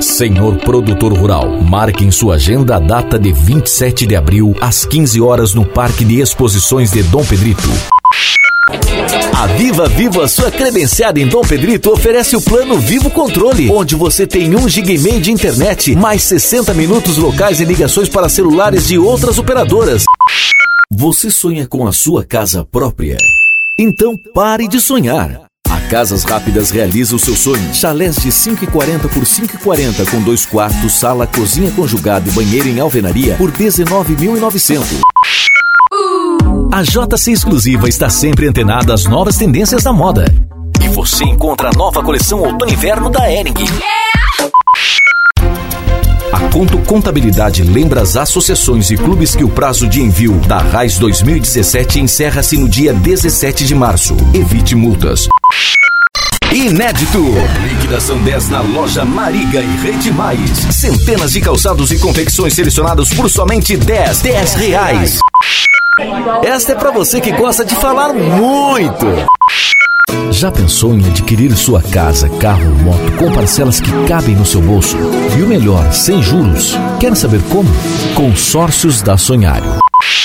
Senhor produtor rural, marque em sua agenda a data de 27 de abril, às 15 horas, no Parque de Exposições de Dom Pedrito. A Viva sua credenciada em Dom Pedrito oferece o plano Vivo Controle, onde você tem 1 GB e meio de internet, mais 60 minutos locais e ligações para celulares de outras operadoras. Você sonha com a sua casa própria? Então pare de sonhar. A Casas Rápidas realiza o seu sonho. Chalés de 5,40 por 5,40 com 2 quartos, sala, cozinha conjugada e banheiro em alvenaria por R$ 19.900. A JC Exclusiva está sempre antenada às novas tendências da moda. E você encontra a nova coleção Outono e Inverno da Hering. A Conto Contabilidade lembra as associações e clubes que o prazo de envio da RAIS 2017 encerra-se no dia 17 de março. Evite multas. Inédito! Liquidação 10 na loja Mariga e Rede Mais. Centenas de calçados e confecções selecionados por somente R$10. Esta é pra você que gosta de falar muito. Já pensou em adquirir sua casa, carro ou moto com parcelas que cabem no seu bolso? E o melhor, sem juros. Quer saber como? Consórcios da Sonhário.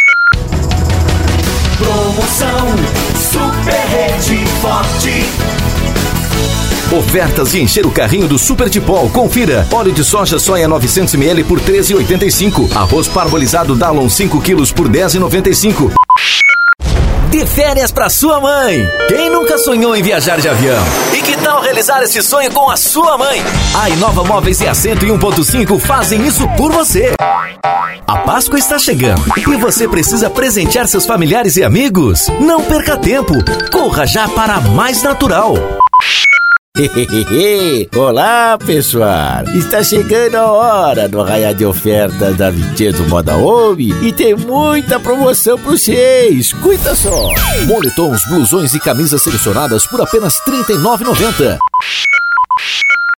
Promoção Super Rede Forte. Ofertas de encher o carrinho do Super Tipol. Confira. Óleo de soja soia 900 ml por R$ 13,85. Arroz parbolizado Dallon 5 kg por R$ 10,95. De férias pra sua mãe. Quem nunca sonhou em viajar de avião? E que tal realizar esse sonho com a sua mãe? A Inova Móveis e a 101.5 fazem isso por você. A Páscoa está chegando e você precisa presentear seus familiares e amigos? Não perca tempo. Corra já para a Mais Natural. Olá, pessoal! Está chegando a hora do arraial de ofertas da Vincenzo Moda Home e tem muita promoção para vocês. Cuida só! Moletons, blusões e camisas selecionadas por apenas R$ 39,90.